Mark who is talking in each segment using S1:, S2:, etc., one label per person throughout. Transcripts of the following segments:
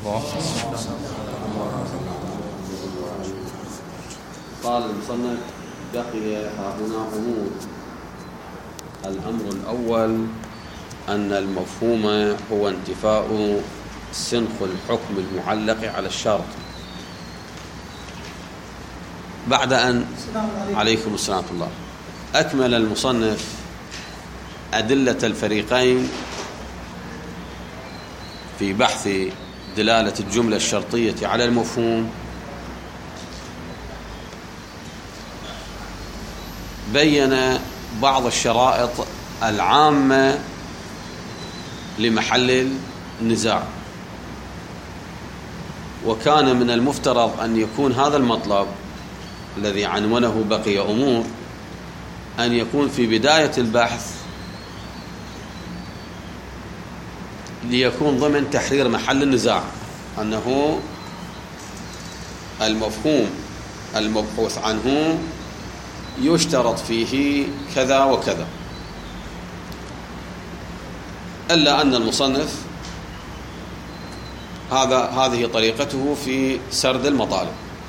S1: قال المصنف: بقي هنا أمور. الأمر الأول أن المفهوم هو انتفاء سنخ الحكم المعلق على الشرط بعد أن عليكم السلام ورحمة الله أكمل المصنف أدلة الفريقين في بحث دلالة الجملة الشرطية على المفهوم. بين بعض الشرائط العامة لمحل النزاع، وكان من المفترض أن يكون هذا المطلب الذي عنونه بقي أمور أن يكون في بداية البحث ليكون ضمن تحرير محل النزاع، أنه المفهوم المبحوث عنه يشترط فيه كذا وكذا، إلا أن المصنف هذه طريقته في سرد المطالب.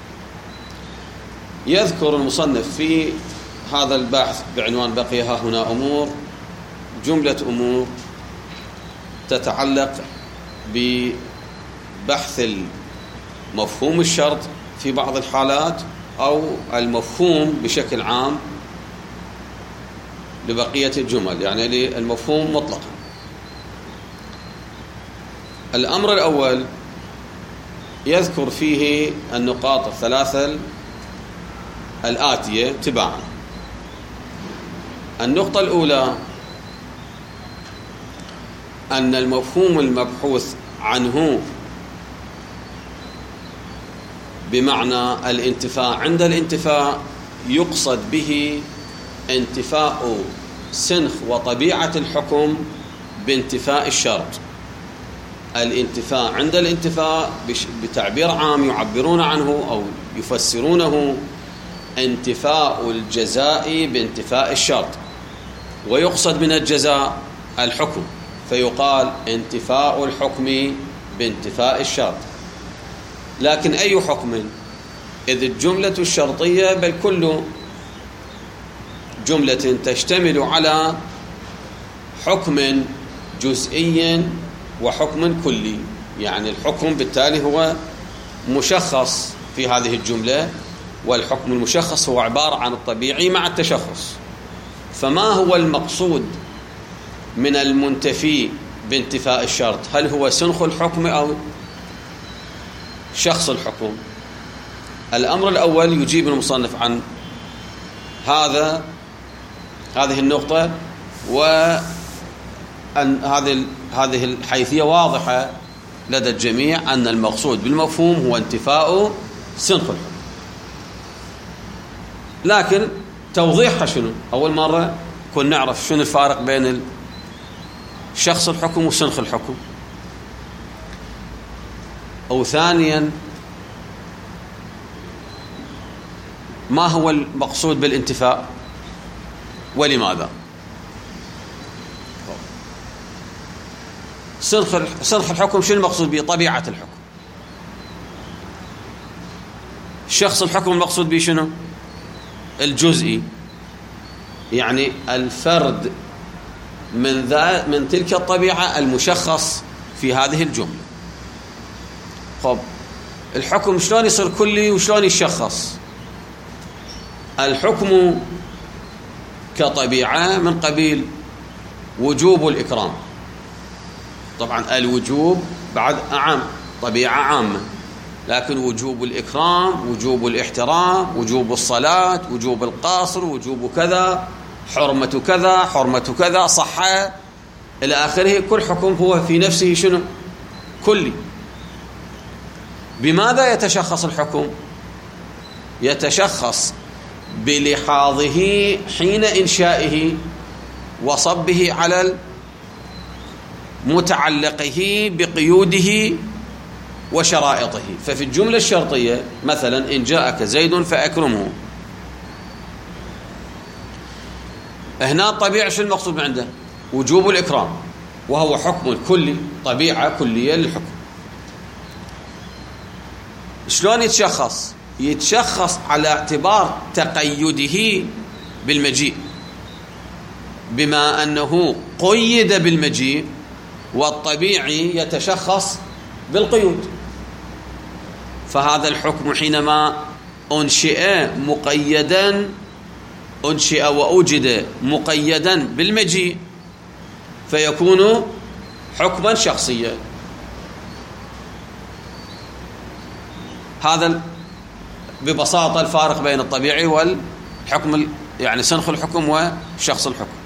S1: يذكر المصنف في هذا البحث بعنوان بقي ها هنا أمور جملة أمور تتعلق ببحث المفهوم الشرط في بعض الحالات أو المفهوم بشكل عام لبقية الجمل، يعني للمفهوم مطلقا. الأمر الأول يذكر فيه النقاط الثلاثة الآتية تباعا. النقطة الأولى أن المفهوم المبحوث عنه بمعنى الانتفاء، عند الانتفاء يقصد به انتفاء سنخ وطبيعة الحكم بانتفاء الشرط. الانتفاء عند الانتفاء بتعبير عام يعبرون عنه أو يفسرونه انتفاء الجزاء بانتفاء الشرط، ويقصد من الجزاء الحكم، فيقال انتفاء الحكم بانتفاء الشرط. لكن أي حكم؟ إذ الجملة الشرطية بل كل جملة تشتمل على حكم جزئي وحكم كلي، يعني الحكم بالتالي هو مشخص في هذه الجملة، والحكم المشخص هو عبارة عن الطبيعي مع التشخص. فما هو المقصود من المنتفي بانتفاء الشرط؟ هل هو سنخ الحكم أو شخص الحكم؟ الأمر الأول يجيب المصنف عن هذه النقطة، وأن هذه الحيثية واضحة لدى الجميع أن المقصود بالمفهوم هو انتفاء سنخ الحكم. لكن توضيحها شنو؟ أول مرة كنا نعرف شنو الفارق بين شخص الحكم وسنخ الحكم، أو ثانيا ما هو المقصود بالانتفاء ولماذا؟ سنخ الحكم شنو المقصود به؟ طبيعة الحكم. شخص الحكم المقصود به شنو؟ الجزئي، يعني الفرد من تلك الطبيعة المشخص في هذه الجملة. طب الحكم شلون يصير كلي وشلون يشخص؟ الحكم كطبيعة من قبيل وجوب الإكرام. طبعا الوجوب بعد عام، طبيعة عامة، لكن وجوب الإكرام، وجوب الاحترام، وجوب الصلاة، وجوب القصر، وجوب كذا، حرمة كذا، حرمة كذا، صحة إلى آخره. كل حكم هو في نفسه شنو؟ كلي. بماذا يتشخص الحكم؟ يتشخص بلحاظه حين إنشائه وصبه على متعلقه بقيوده وشرائطه. ففي الجملة الشرطية مثلا إن جاءك زيد فأكرمه، هنا الطبيعة شو المقصود عنده؟ وجوب الإكرام، وهو حكم كلي، طبيعة كلية للحكم. شلون يتشخص؟ يتشخص على اعتبار تقيده بالمجيء، بما أنه قيد بالمجيء، والطبيعي يتشخص بالقيود. فهذا الحكم حينما أنشئ وأوجد مقيدا بالمجيء فيكون حكما شخصيا. هذا ببساطة الفارق بين الطبيعي والحكم، يعني سنخ الحكم وشخص الحكم.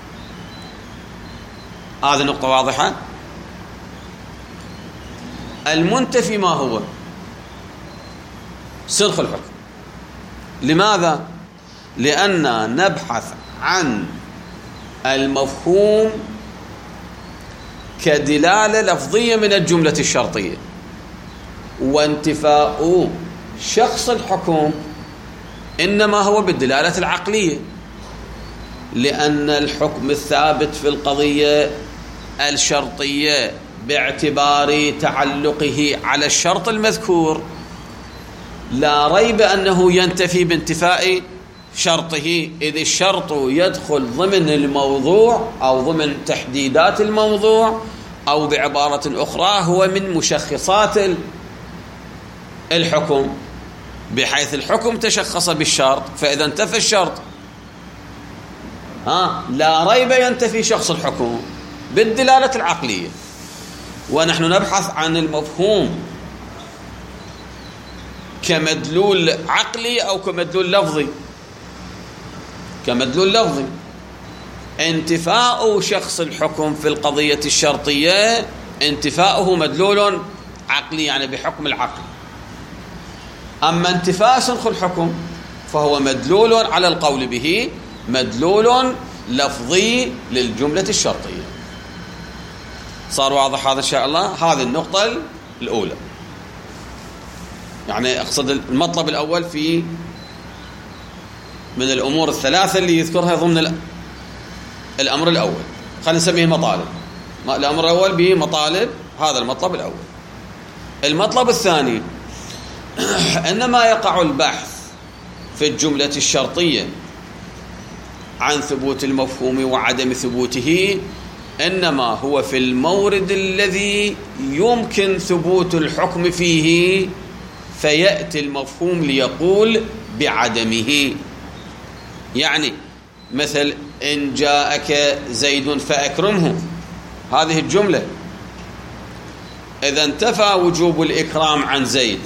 S1: هذه نقطة واضحة. المنتفي ما هو؟ سنخ الحكم. لماذا؟ لأننا نبحث عن المفهوم كدلالة لفظية من الجملة الشرطية، وانتفاء شخص الحكم إنما هو بالدلالة العقلية، لأن الحكم الثابت في القضية الشرطية باعتبار تعلقه على الشرط المذكور لا ريب أنه ينتفي بانتفاء شرطه، إذ الشرط يدخل ضمن الموضوع أو ضمن تحديدات الموضوع، أو بعبارة أخرى هو من مشخصات الحكم، بحيث الحكم تشخص بالشرط، فإذا انتفى الشرط لا ريب ينتفي شخص الحكم بالدلالة العقلية. ونحن نبحث عن المفهوم كمدلول عقلي أو كمدلول لفظي. كمدلول لفظي انتفاء شخص الحكم في القضية الشرطية انتفاؤه مدلول عقلي، يعني بحكم العقل. أما انتفاء سنخ الحكم فهو مدلول على القول به، مدلول لفظي للجملة الشرطية. صار واضح هذا إن شاء الله؟ هذه النقطة الأولى، يعني أقصد المطلب الأول في من الأمور الثلاثة اللي يذكرها ضمن الأمر الأول. خلينا نسميه مطالب. الأمر الأول بمطالب، هذا المطلب الأول. المطلب الثاني إنما يقع البحث في الجملة الشرطية عن ثبوت المفهوم وعدم ثبوته إنما هو في المورد الذي يمكن ثبوت الحكم فيه، فيأتي المفهوم ليقول بعدمه. يعني مثل إن جاءك زيد فأكرمه، هذه الجملة إذا انتفى وجوب الإكرام عن زيد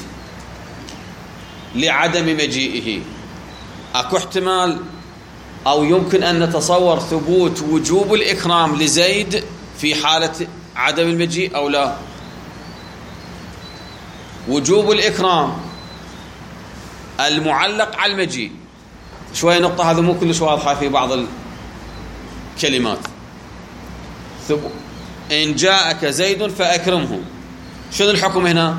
S1: لعدم مجيئه، أكو احتمال أو يمكن أن نتصور ثبوت وجوب الإكرام لزيد في حالة عدم المجيء أو لا؟ وجوب الإكرام المعلق على المجيء، شوية نقطة هذا مو كلش واضحة في بعض الكلمات. إن جاءك زيد فأكرمه، شنو الحكم هنا؟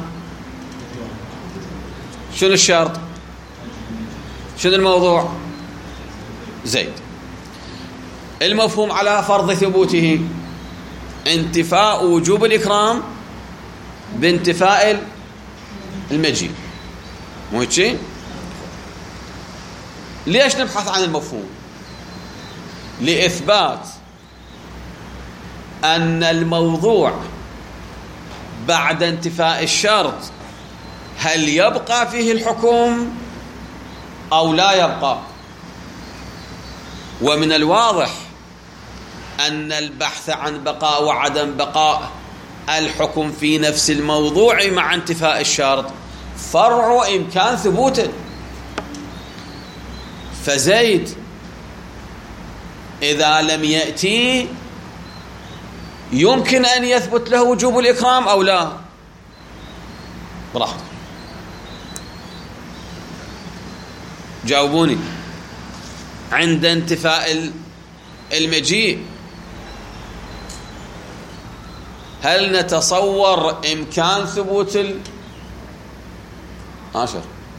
S1: شنو الشرط؟ شنو الموضوع؟ زيد. المفهوم على فرض ثبوته انتفاء وجوب الإكرام بانتفاء المجيء، مو هيك؟ ليش نبحث عن المفهوم؟ لإثبات أن الموضوع بعد انتفاء الشرط هل يبقى فيه الحكم أو لا يبقى. ومن الواضح أن البحث عن بقاء وعدم بقاء الحكم في نفس الموضوع مع انتفاء الشرط فرع إمكان ثبوته. فزيد إذا لم يأتي يمكن أن يثبت له وجوب الإكرام أو لا؟ براحتك جاوبوني. عند انتفاء المجيء هل نتصور إمكان ثبوت عشر؟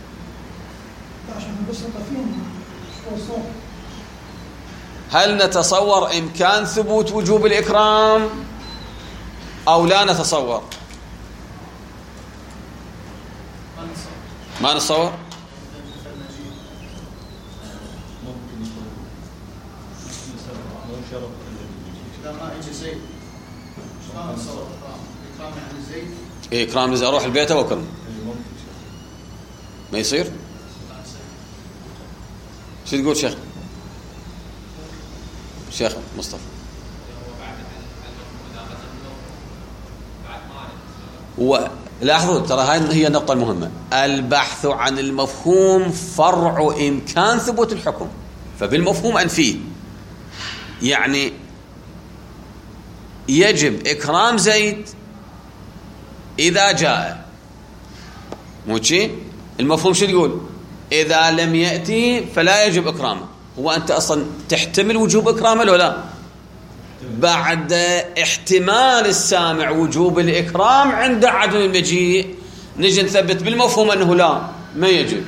S1: هل نتصور إمكان ثبوت وجوب الإكرام أو لا نتصور؟ ما نتصور؟ إكرام لزيد أروح البيت وأكرم ما يصير؟ شو تقول شيخ مصطفى؟ لاحظوا ترى هاي هي النقطة المهمة. البحث عن المفهوم فرع إمكان ثبوت الحكم، فبالمفهوم أنفيه. يعني يجب إكرام زيد إذا جاء، مو شيء المفهوم شو يقول؟ إذا لم يأتي فلا يجب إكرامه. هو أنت أصلا تحتمل وجوب إكرامه لو لا؟ بعد احتمال السامع وجوب الإكرام عند عدم المجيء نجي نثبت بالمفهوم أنه لا ما يجب.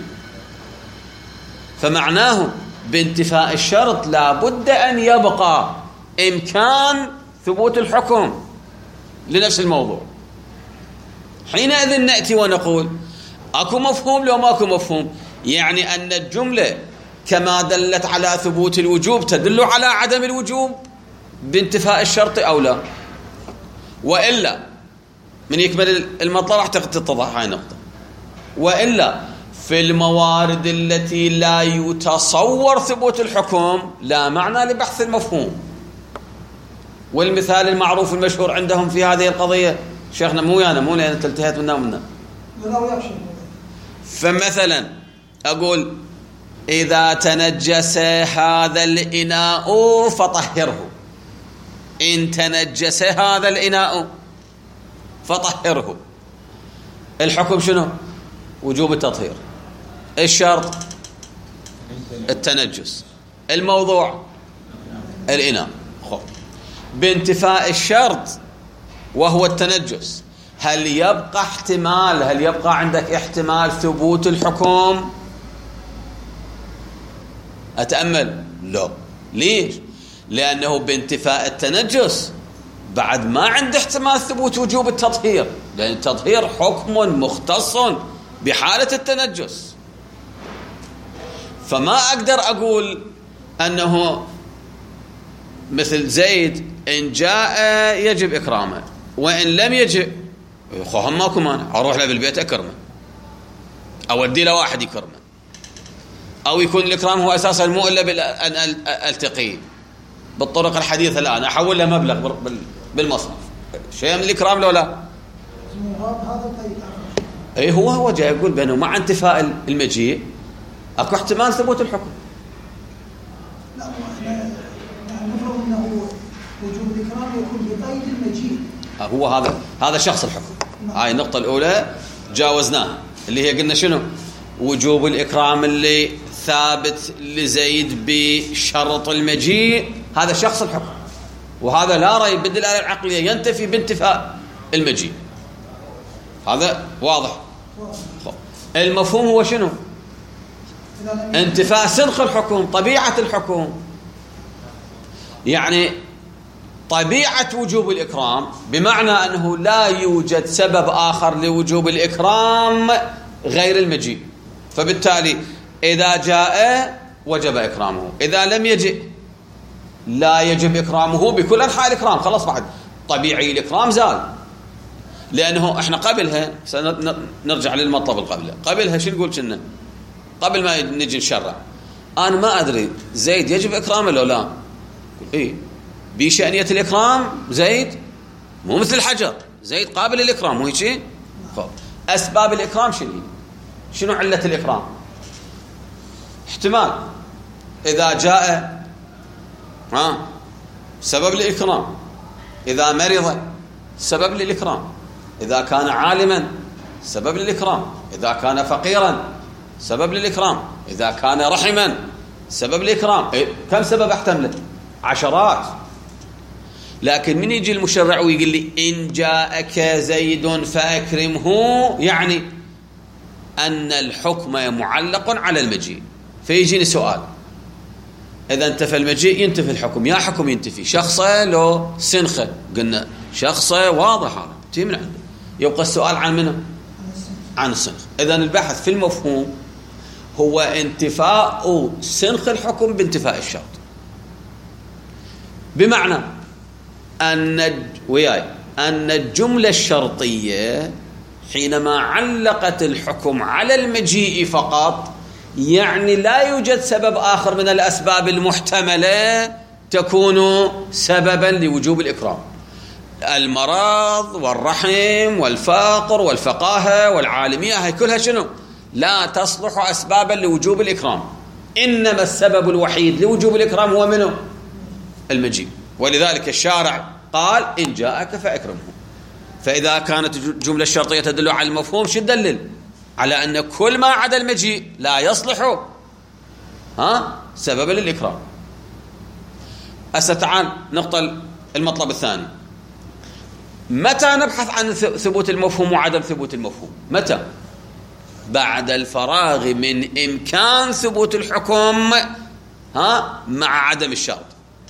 S1: فمعناه بانتفاء الشرط لا بد أن يبقى إمكان ثبوت الحكم لنفس الموضوع. حينئذ نأتي ونقول أكو مفهوم لو ما أكو مفهوم، يعني أن الجملة كما دلت على ثبوت الوجوب تدل على عدم الوجوب بانتفاء الشرط أو لا. وإلا من يكمل المطلب راح تتضح هاي النقطة. وإلا في الموارد التي لا يتصور ثبوت الحكم لا معنى لبحث المفهوم. والمثال المعروف المشهور عندهم في هذه القضية شيخنا مو لأن تلتهيت منا فمثلا أقول إذا تنجس هذا الإناء فطهره، إن تنجس هذا الإناء فطهره. الحكم شنو؟ وجوب التطهير. الشرط التنجس. الموضوع الإناء. بانتفاء الشرط وهو التنجس هل يبقى عندك احتمال ثبوت الحكم؟ أتأمل لا. ليش؟ لأنه بانتفاء التنجس بعد ما عنده احتمال ثبوت وجوب التطهير، لأن التطهير حكم مختص بحالة التنجس. فما أقدر أقول أنه مثل زيد إن جاء يجب إكرامه، وإن لم يجب خوهم ماكو مانع أروح له بالبيت أكرمه، أودي له واحد يكرمه، أو يكون الإكرام هو أساسا مو إلا أن ألتقيه بالطرق الحديثة الآن أحول له مبلغ بالمصرف، شيء من الإكرام لو لا. أي هو جاي يقول بأنه مع انتفاء المجيء أكو احتمال ثبوت الحكم.
S2: لا نفرض أنه وجوب الإكرام يكون بقيد المجيء.
S1: هو هذا شخص الحكم. هاي النقطة الأولى جاوزناها اللي هي قلنا شنو؟ وجوب الإكرام اللي ثابت لزيد بشرط المجيء هذا شخص الحكم، وهذا لا ريب بالدلالة العقلية ينتفي بانتفاء المجيء. هذا واضح. المفهوم هو شنو؟ انتفاء سنخ الحكم، طبيعة الحكم. يعني طبيعة وجوب الإكرام بمعنى أنه لا يوجد سبب آخر لوجوب الإكرام غير المجيء، فبالتالي إذا جاء وجب إكرامه، إذا لم يجئ لا يجب إكرامه بكل أنحاء الإكرام. خلاص بعد طبيعي الإكرام زال، لأنه إحنا قبلها نرجع للمطلب قبلها شو نقول كنا قبل ما نجي نشرع. أنا ما أدري زيد يجب إكرامه لو لا. إيه بشأنية الإكرام زيد مو مثل الحجر، زيد قابل الإكرام، مو هيك؟ أسباب الإكرام شنو علة الإكرام؟ احتمال إذا جاء سبب للإكرام، إذا مرض سبب للإكرام، إذا كان عالما سبب للإكرام، إذا كان فقيرا سبب للإكرام، إذا كان رحما سبب للإكرام. كم سبب احتمله؟ عشرات. لكن من يجي المشرع ويقول لي إن جاءك زيد فأكرمه، يعني أن الحكم معلق على المجيء. فيجيني سؤال، إذا انتفى المجيء ينتفي الحكم، يا حكم ينتفي شخصه لو سنخه؟ قلنا شخصه واضح هذا تي من عنده. يبقى السؤال عن منه؟ عن السنخ. إذن البحث في المفهوم هو انتفاء سنخ الحكم بانتفاء الشرط، بمعنى أن الجملة الشرطية حينما علقت الحكم على المجيء فقط، يعني لا يوجد سبب آخر من الأسباب المحتملة تكون سببا لوجوب الإكرام. المرض والرحم والفقر والفقاهة والعالمية هي كلها شنو؟ لا تصلح أسبابا لوجوب الإكرام، إنما السبب الوحيد لوجوب الإكرام هو منه؟ المجيء. ولذلك الشارع قال إن جاءك فأكرمه. فإذا كانت الجملة الشرطية تدل على المفهوم، شو تدلل؟ على أن كل ما عدا المجيء لا يصلح سببا للإكرام. تعال نقطة المطلب الثاني. متى نبحث عن ثبوت المفهوم وعدم ثبوت المفهوم؟ متى؟ بعد الفراغ من إمكان ثبوت الحكم مع عدم الشرط.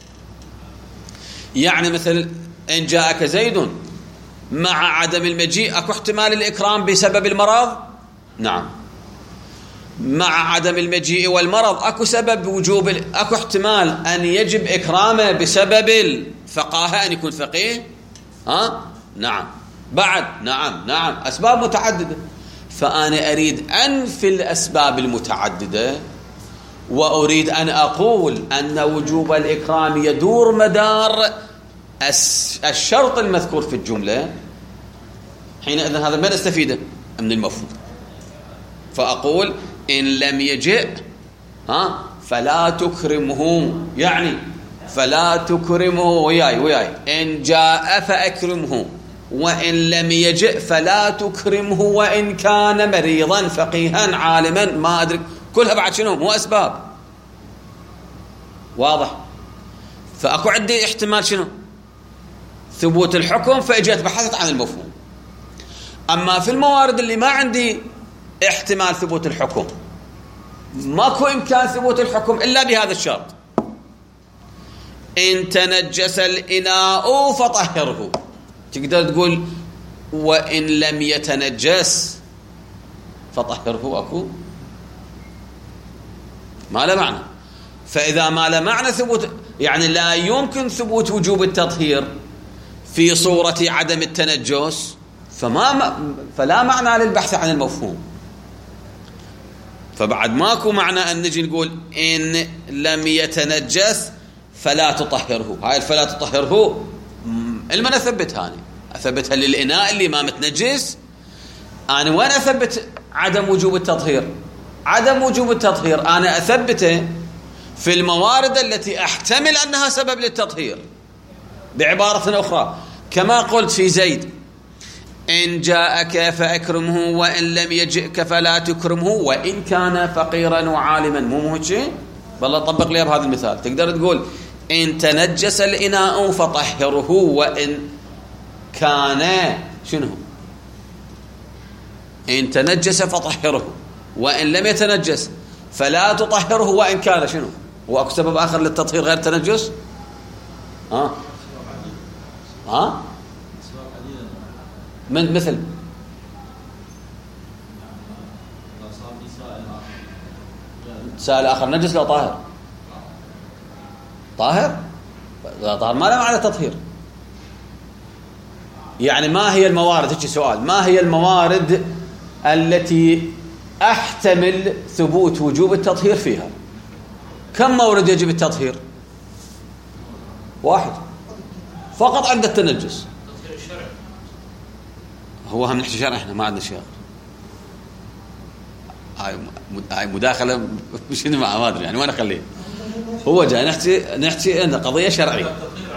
S1: يعني مثل إن جاءك زيد، مع عدم المجيء أكو احتمال الإكرام بسبب المرض؟ نعم. مع عدم المجيء والمرض أكو سبب وجوب، أكو احتمال أن يجب إكرامه بسبب الفقاهة، أن يكون فقيه؟ نعم. بعد نعم أسباب متعددة. فأنا أريد أنفي الأسباب المتعددة، وأريد أن أقول أن وجوب الإكرام يدور مدار الشرط المذكور في الجملة. حينئذ هذا ما نستفيده من المفهوم. فأقول إن لم يجئ فلا تكرمه، يعني فلا تكرمه وياي إن جاء فأكرمه، وإن لم يجئ فلا تكرمه وإن كان مريضا فقيها عالما ما أدرك. كلها بعد شنو؟ مو أسباب. واضح؟ فأكو عندي احتمال شنو؟ ثبوت الحكم، فإجيت بحثت عن المفهوم. أما في الموارد اللي ما عندي احتمال ثبوت الحكم، ماكو إمكان ثبوت الحكم إلا بهذا الشرط: إن تنجس الإناء فطهره. تقدر تقول وإن لم يتنجس فطهره، أكو ما له معنى. فإذا ما له معنى ثبوت، يعني لا يمكن ثبوت وجوب التطهير في صورة عدم التنجس، فلا معنى للبحث عن المفهوم. فبعد ماكو معنى أن نجي نقول إن لم يتنجس فلا تطهره. هاي فلا تطهره المن أثبتها؟ أنا أثبتها للإناء اللي ما متنجس. أنا وين أثبت عدم وجوب التطهير؟ عدم وجوب التطهير أنا أثبته في الموارد التي أحتمل أنها سبب للتطهير. بعبارة أخرى، كما قلت في زيد: إن جاءك فأكرمه وإن لم يجئك فلا تكرمه وإن كان فقيرا وعالما. مو هيك شيء؟ والله طبق لي بهذا المثال. تقدر تقول إن تنجس الإناء فطهره وإن كان شنو؟ إن تنجس فطهره وإن لم يتنجس فلا تطهره وإن كان شنو؟ وأكو سبب آخر للتطهير غير التنجس؟ من مثل سائل آخر نجس لو طاهر. طاهر ما له معنى تطهير. يعني ما هي الموارد؟ هيك سؤال: ما هي الموارد التي أحتمل ثبوت وجوب التطهير فيها؟ كم مورد يجب التطهير؟ واحد فقط عند التنجس. هو هم نحكي شرع، احنا ما عندنا شيء. هاي مداخله مش مع ما ادري يعني وين اخليه. هو جاي نحكي ان قضيه شرعيه.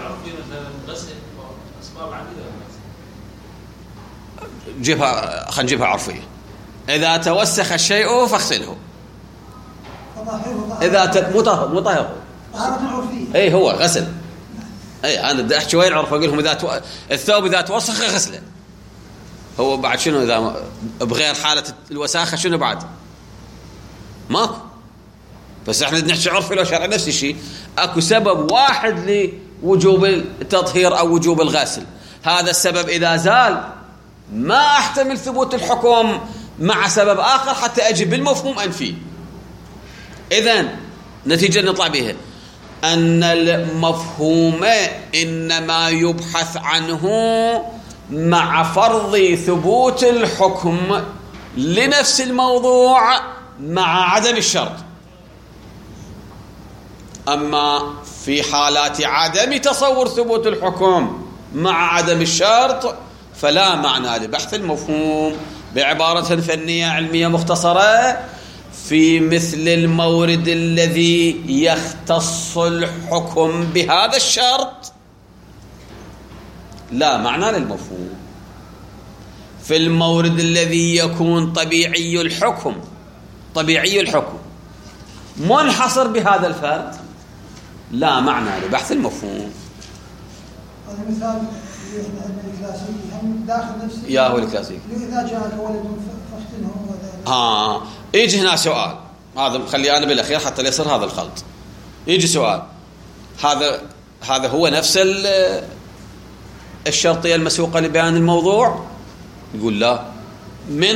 S1: جيبها، خلينا نجيبها عرفيه. اذا توسخ الشيء فاغسله. اذا مطهر طهاره عرفيه. اي هو غسل. اي انا بدي احكي وين عرف. اقول لهم اذا الثوب اذا توسخ غسله. هو بعد شنو اذا بغير حاله الوساخه شنو بعد؟ ماكو. بس احنا نحكي عرفي لو شرع نفس الشيء. اكو سبب واحد لوجوب التطهير او وجوب الغسل. هذا السبب اذا زال ما احتمل ثبوت الحكم مع سبب آخر حتى أجي بالمفهوم أنفي. إذن نتيجة نطلع بها أن المفهوم إنما يبحث عنه مع فرض ثبوت الحكم لنفس الموضوع مع عدم الشرط. أما في حالات عدم تصور ثبوت الحكم مع عدم الشرط فلا معنى لبحث المفهوم. بعبارة فنية علمية مختصرة، في مثل المورد الذي يختص الحكم بهذا الشرط لا معنى للمفهوم. في المورد الذي يكون طبيعي الحكم منحصر بهذا الفرد لا معنى لبحث المفهوم.
S2: هذا مثال الكلاسيكي هم داخل نفس
S1: يا هو الكلاسيكي.
S2: إذا جاءك ولد فاختنه
S1: يجي هنا سؤال، هذا مخلي أنا بالأخير حتى لا يصير هذا الخلط. يجي سؤال، هذا هو نفس الشرطية المسوقة لبيان الموضوع؟ يقول لا، من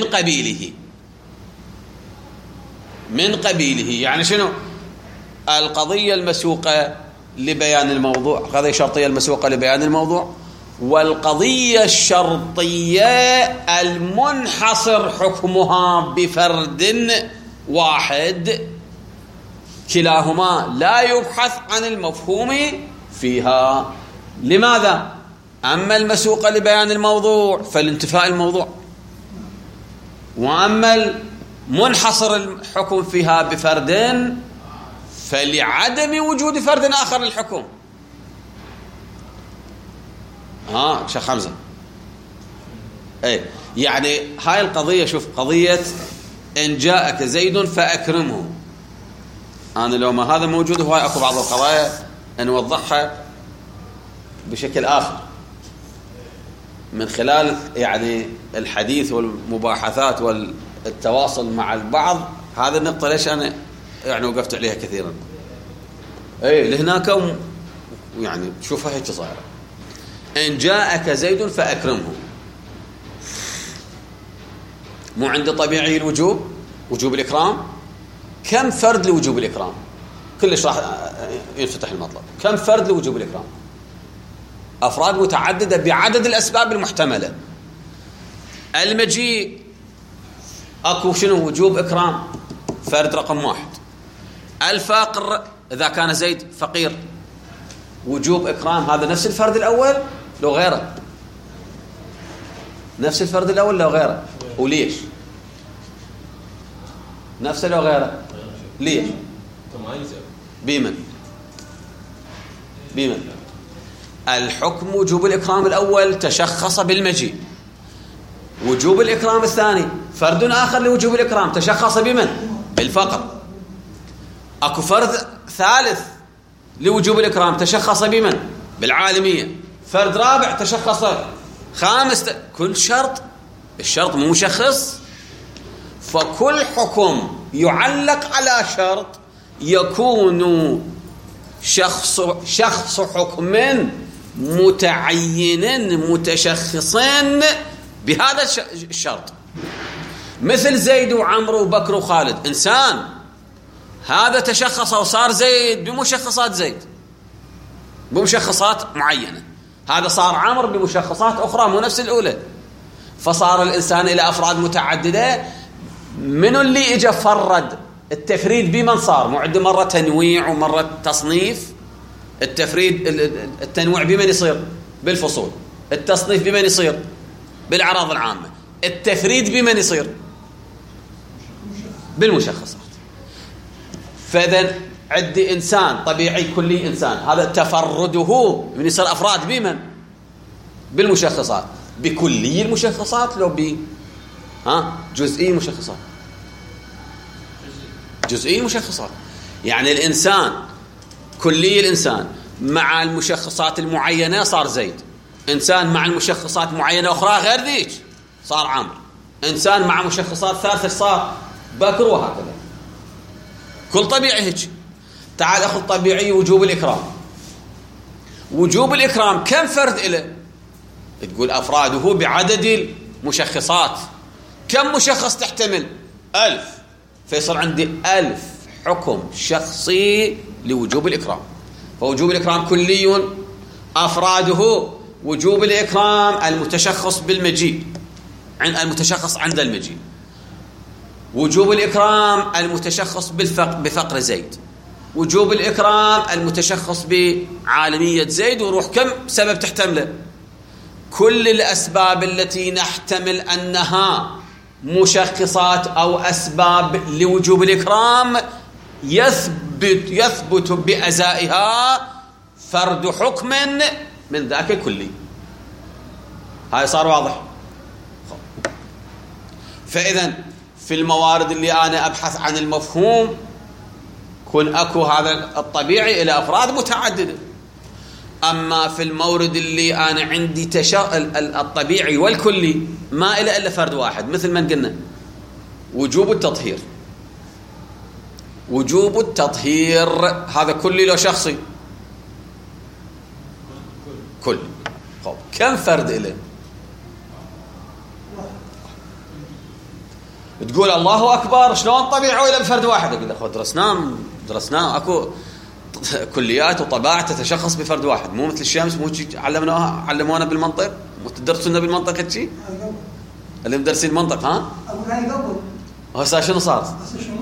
S1: قبيله. يعني شنو القضية المسوقة لبيان الموضوع؟ قضية شرطية المسوقة لبيان الموضوع، والقضية الشرطية المنحصر حكمها بفرد واحد، كلاهما لا يبحث عن المفهوم فيها. لماذا؟ أما المسوقة لبيان الموضوع فالانتفاء الموضوع، وأما المنحصر الحكم فيها بفرد فلعدم وجود فرد آخر للحكم. شيخ حمزة، يعني هاي القضية، شوف قضية إن جاءك زيد فأكرمه، أنا لو ما هذا موجود، هو أكو بعض القضايا نوضحها بشكل آخر من خلال يعني الحديث والمباحثات والتواصل مع البعض. هذا النقطة ليش أنا يعني وقفت عليها كثيرا. لهناك يعني شوفها هيك صايرة، إن جاءك زيد فأكرمه، مو عند طبيعي الوجوب، وجوب الإكرام. كم فرد لوجوب الإكرام؟ كلش راح ينفتح المطلب. كم فرد لوجوب الإكرام؟ أفراد متعددة بعدد الأسباب المحتملة. المجيء أكو شنو؟ وجوب إكرام، فرد رقم 1. الفقر إذا كان زيد فقير، وجوب إكرام هذا نفس الفرد الأول لو غيره، نفس الفرد الأول لو غيره. وليش نفسه لو غيره؟ ليش؟ بمن الحكم وجوب الإكرام الأول تشخص بالمجيء، وجوب الإكرام الثاني فرد آخر لوجوب الإكرام تشخص بمن؟ بالفقر. أكو فرد ثالث لوجوب الإكرام تشخص بمن؟ بالعالمية. فرد رابع تشخص، خامس كل شرط، الشرط مو مشخص. فكل حكم يعلق على شرط يكون شخص حكم متعين متشخص بهذا الشرط. مثل زيد وعمرو وبكر وخالد، إنسان هذا تشخص وصار زيد بمشخصات زيد، بمشخصات معينة. هذا صار عمرو بمشخصات أخرى مو نفس الأولى. فصار الإنسان إلى أفراد متعددة. من اللي إجا فرد التفريد بمن صار؟ مو عنده مرة تنويع ومرة تصنيف. التفريد التنويع بمن يصير؟ بالفصول. التصنيف بمن يصير؟ بالأعراض العامة. التفريد بمن يصير؟ بالمشخصات. فإذا عندي إنسان طبيعي كلي إنسان، هذا تفرده من يصير أفراد بمن؟ بالمشخصات. بكلي المشخصات لو جزئي المشخصات؟ جزئي المشخصات. يعني الإنسان كلي الإنسان مع المشخصات المعينة صار زيد، إنسان مع المشخصات معينة أخرى غير ذيك صار عمرو، إنسان مع مشخصات ثالثة صار بكر، وهكذا. كل طبيعي هيك. تعال أخذ طبيعي وجوب الإكرام. وجوب الإكرام كم فرد إله؟ تقول أفراده بعدد المشخصات. كم مشخص تحتمل؟ 1000. فيصير عندي 1000 حكم شخصي لوجوب الإكرام. فوجوب الإكرام كلي، أفراده وجوب الإكرام المتشخص بالمجيء، المتشخص عند المجيء، وجوب الإكرام المتشخص بفقر زيد، وجوب الإكرام المتشخص بعالمية زيد، وروح كم سبب تحتمله. كل الأسباب التي نحتمل أنها مشخصات أو أسباب لوجوب الإكرام يثبت بأزائها فرد حكم من ذاك الكلي. هاي صار واضح. فإذا في الموارد اللي أنا أبحث عن المفهوم كن أكو هذا الطبيعي إلى أفراد متعددة. أما في المورد اللي أنا عندي الطبيعي والكلي ما إلا إلا فرد واحد، مثل ما قلنا وجوب التطهير. وجوب التطهير هذا كلي لو شخصي؟ كل. كم فرد إله؟ تقول الله أكبر، شلون طبيعي إلا بفرد واحد؟ أقول أخو درسناه أكو كليات وطباع تتشخص بفرد واحد، مو مثل الشمس، مو علمونا بالمنطق، مو تدرسونا بالمنطق هالشيء اللي مدرسين المنطق. ها هسه شنو صار؟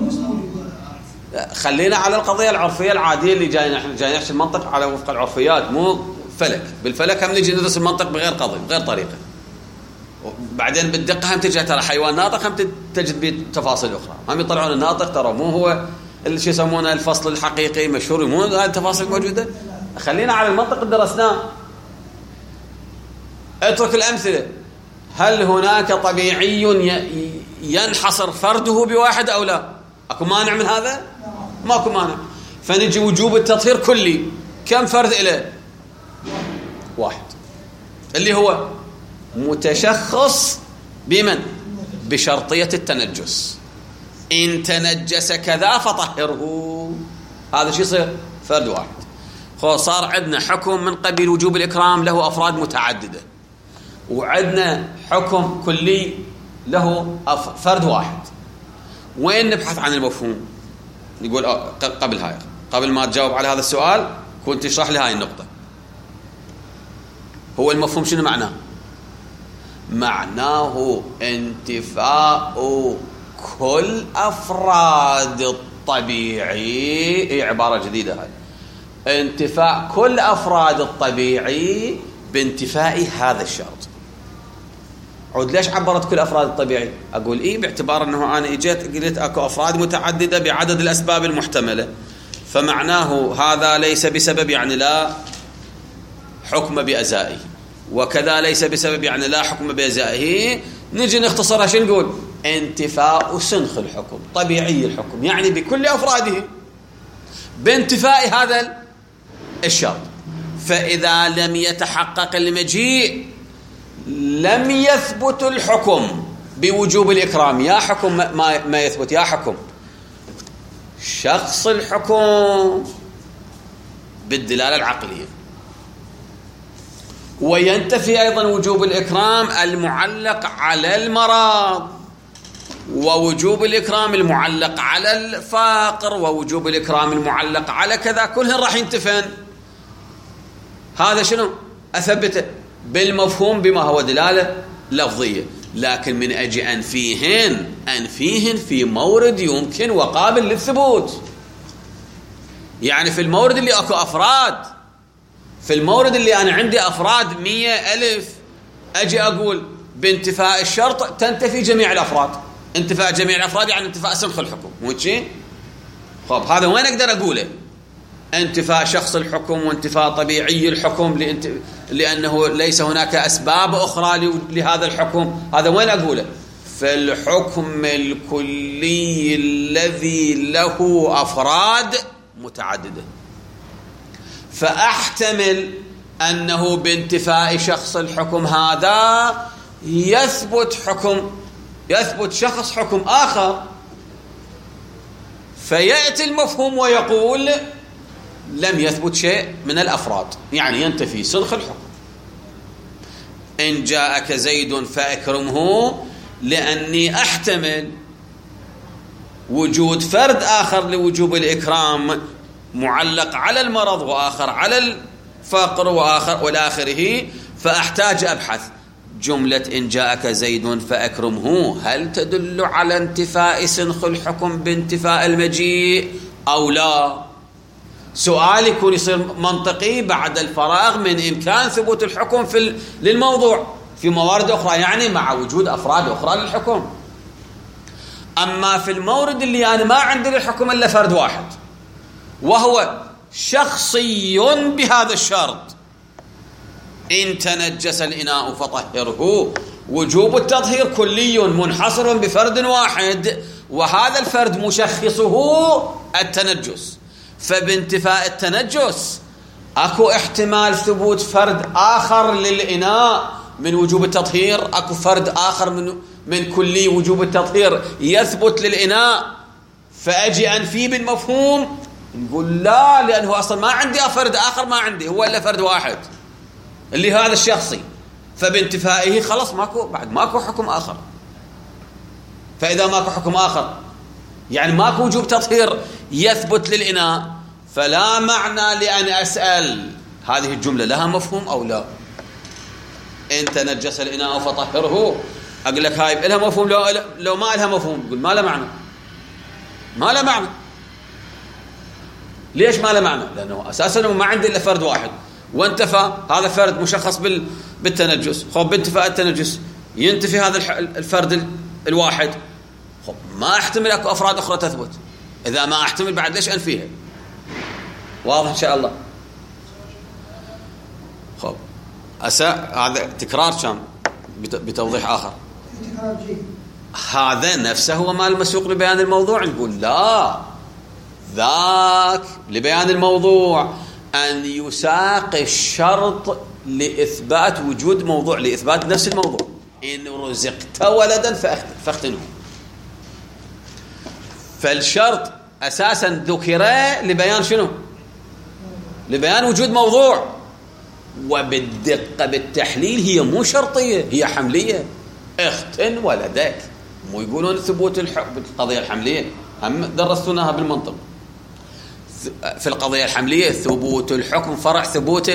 S1: خلينا على القضيه العرفيه العاديه اللي جاي نحكي المنطق على وفق العرفيات، مو فلك. بالفلك هم نجي ندرس المنطق بغير قضيه بغير طريقه، وبعدين بالدقه هم تجي ترى حيوان ناطق هم تجد بتفاصيل اخرى، هم يطلعون الناطق ترى مو هو اللي شو يسمونه الفصل الحقيقي مشهور، مو هذه التفاصيل موجوده. خلينا على المنطق اللي درسناه. اترك الامثله. هل هناك طبيعي ينحصر فرده بواحد او لا؟ اكو مانع من هذا؟ ماكو مانع. فنجي وجوب التطهير كلي، كم فرد له؟ واحد، اللي هو متشخص بمن؟ بشرطيه التنجس. إن تنجس كذا فطهره. هذا شو يصير؟ فرد واحد. صار عندنا حكم من قبل وجوب الإكرام له أفراد متعددة، وعندنا حكم كلي له فرد واحد. وين نبحث عن المفهوم؟ نقول قبل ما تجاوب على هذا السؤال كنت تشرح لي هاي النقطة. هو المفهوم شنو معناه؟ معناه انتفاء كل أفراد الطبيعي. عبارة جديدة هاي. انتفاء كل أفراد الطبيعي بانتفاء هذا الشرط. عود ليش عبرت كل أفراد الطبيعي؟ أقول باعتبار أنه أنا قلت أكو أفراد متعددة بعدد الأسباب المحتملة، فمعناه هذا ليس بسبب يعني لا حكم بأزائه، وكذا ليس بسبب يعني لا حكم بأزائه. نجي نختصرها شو نقول؟ انتفاء سنخ الحكم، طبيعي الحكم، يعني بكل أفراده بانتفاء هذا الشرط. فإذا لم يتحقق المجيء لم يثبت الحكم بوجوب الإكرام. يا حكم ما يثبت، يا حكم شخص الحكم بالدلالة العقلية. وينتفي أيضا وجوب الإكرام المعلق على المرض، ووجوب الإكرام المعلق على الفقر، ووجوب الإكرام المعلق على كذا، كلهن راح ينتفن. هذا شنو؟ أثبته بالمفهوم بما هو دلالة لفظية. لكن من أجي أنفيهن في مورد يمكن وقابل للثبوت. يعني في المورد اللي أكو أفراد، في المورد اللي أنا عندي أفراد 100,000، أجي أقول بانتفاء الشرط تنتفي جميع الأفراد. انتفاء جميع الأفراد يعني انتفاء سنخ الحكم، مو شيء؟ خب هذا وين أقدر أقوله؟ انتفاء شخص الحكم وانتفاء طبيعي الحكم لأنه ليس هناك أسباب أخرى لهذا الحكم. هذا وين أقوله؟ في الحكم الكلي الذي له أفراد متعددة. فأحتمل أنه بانتفاء شخص الحكم هذا يثبت شخص حكم آخر، فيأتي المفهوم ويقول لم يثبت شيء من الأفراد، يعني ينتفي سنخ الحكم. إن جاءك زيد فأكرمه لأني أحتمل وجود فرد آخر لوجوب الإكرام معلق على المرض وآخر على الفقر وآخر والآخره، فأحتاج أبحث جملة إن جاءك زيد فأكرمه هل تدل على انتفاء سنخ الحكم بانتفاء المجيء أو لا؟ سؤال يكون يصير منطقي بعد الفراغ من إمكان ثبوت الحكم للموضوع في موارد أخرى، يعني مع وجود أفراد أخرى للحكم. أما في المورد اللي أنا ما عندي للحكم إلا فرد واحد وهو شخصي بهذا الشرط، إن تنجس الإناء فطهره، وجوب التطهير كلي منحصر بفرد واحد، وهذا الفرد مشخصه التنجس، فبانتفاء التنجس أكو احتمال ثبوت فرد آخر للإناء من وجوب التطهير، أكو فرد آخر من كلي وجوب التطهير يثبت للإناء، فأجي أنفي بالمفهوم نقول لا، لأنه أصلا ما عندي فرد آخر، ما عندي هو إلا فرد واحد اللي هذا الشخصي، فبانتفائه خلص ماكو حكم آخر. فإذا ماكو حكم آخر يعني ماكو وجوب تطهير يثبت للإناء، فلا معنى لأن أسأل هذه الجملة لها مفهوم أو لا. إن تنجس الإناء فطهره، أقول لك هاي لها مفهوم لو ما لها مفهوم تقول ما لها معنى، ما لها معنى. ليش ما لها معنى؟ لأنه أساسا ما عندي إلا فرد واحد وانتفى هذا فرد مشخص بالتنجس، خب بانتفاء التنجس ينتفي هذا الفرد الواحد، خب ما احتمل اكو افراد اخرى تثبت، اذا ما احتمل بعد ليش انفيها؟ واضح ان شاء الله. خب هذا تكرار كان بتوضيح اخر، هذا نفسه هو ما المسوق لبيان الموضوع. نقول لا، ذاك لبيان الموضوع أن يساق الشرط لإثبات وجود موضوع، لإثبات نفس الموضوع. إن رزقت ولدا فاختنه، فالشرط أساسا ذكر لبيان شنو؟ لبيان وجود موضوع. وبالدقة بالتحليل هي مو شرطية، هي حملية. اختن ولدك، مو يقولون ثبوت القضية الحملية، هم درستوناها بالمنطق. في القضية الحملية ثبوت الحكم فرع ثبوت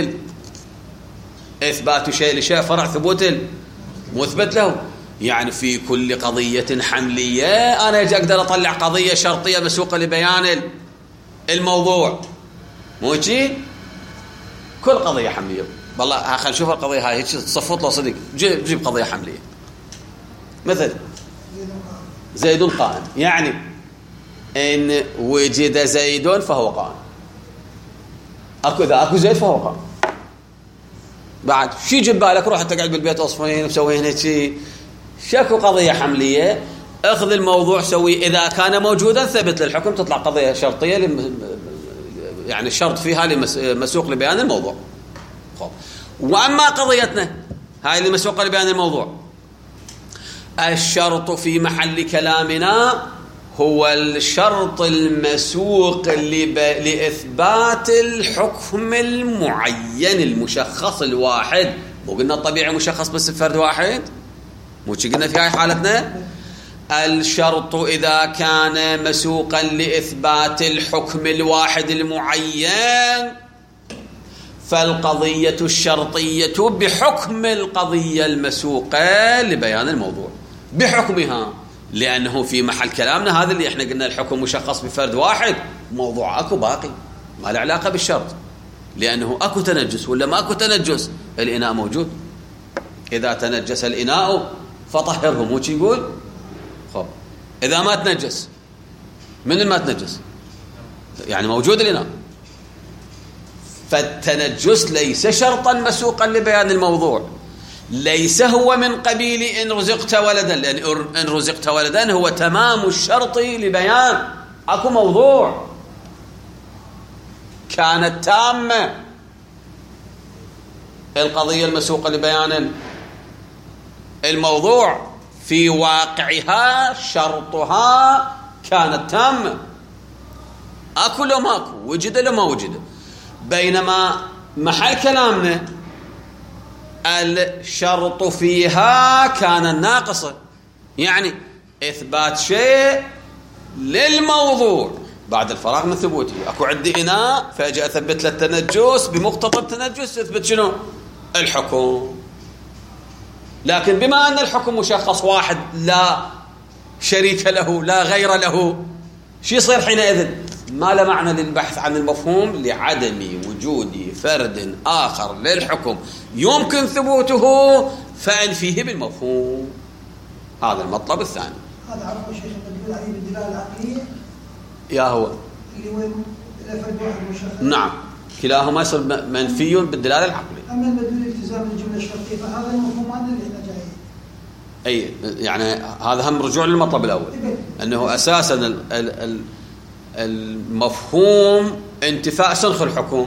S1: إثبات شيء لشيء فرع ثبوت مثبت له. يعني في كل قضية حملية أنا أقدر أطلع قضية شرطية مسوقة لبيان الموضوع، مو شيء كل قضية حملية. والله خلينا نشوف القضية هاي هيك تصفط له صديق، جيب قضية حملية مثل زيد قائم، يعني إن وجد زيد فهو قائم، إذا أكو زيد فهو قائم. بعد شي يجي ببالك؟ روح تقعد بالبيت أصفين وسوي هنا شيء، شكو قضية حملية، أخذ الموضوع سوي، إذا كان موجودا ثبت للحكم، تطلع قضية شرطية يعني الشرط فيها مسوق لبيان الموضوع. خب. وأما قضيتنا هاي اللي مسوقة لبيان الموضوع، الشرط في محل كلامنا هو الشرط المسوق لإثبات الحكم المعين المشخص الواحد. مو قلنا الطبيعي مشخص بس بفرد واحد؟ مو قلنا في هاي حالتنا الشرط إذا كان مسوقا لإثبات الحكم الواحد المعين فالقضية الشرطية بحكم القضية المسوقة لبيان الموضوع، بحكمها، لأنه في محل كلامنا هذا اللي احنا قلنا الحكم مشخص بفرد واحد، موضوع اكو باقي ما له علاقة بالشرط، لأنه اكو تنجس ولا ما اكو تنجس، الإناء موجود. إذا تنجس الإناء فطهره، مو شي يقول؟ خب إذا ما تنجس، من ما تنجس يعني موجود الإناء، فالتنجس ليس شرطا مسوقا لبيان الموضوع، ليس هو من قبيل إن رزقت ولدا، لأن إن رزقت ولدا هو تمام الشرط لبيان أكو موضوع كانت تامة. القضية المسوقة لبيان الموضوع في واقعها شرطها كانت تامة، أكو لو ماكو، وجد لو ما وجد. بينما محل كلامنا الشرط فيها كان ناقصة، يعني إثبات شيء للموضوع بعد الفراغ من ثبوته. أكو عندي إناء فأجي أثبت له التنجس، بمقتضى التنجس أثبت شنو؟ الحكم. لكن بما أن الحكم مشخص واحد لا شريك له لا غير له، شو يصير حينئذ؟ ما له معنى للبحث عن المفهوم لعدم وجود فرد آخر للحكم يمكن ثبوته فأنفيه بالمفهوم. هذا المطلب الثاني.
S2: هذا عرفه شيخ تقول عليه بالدلالة العقلية
S1: يا هو
S2: اللي هو فرد واحد مشخص.
S1: نعم، كلاهما يصير منفي بالدلالة العقلية.
S2: أما المدلول التزام الجملة الشرطية فهذا المفهوم هذا اللي احنا جايين.
S1: أي يعني هذا هم رجوع للمطلب الأول، أنه أساسا المفهوم انتفاء سنخ الحكم،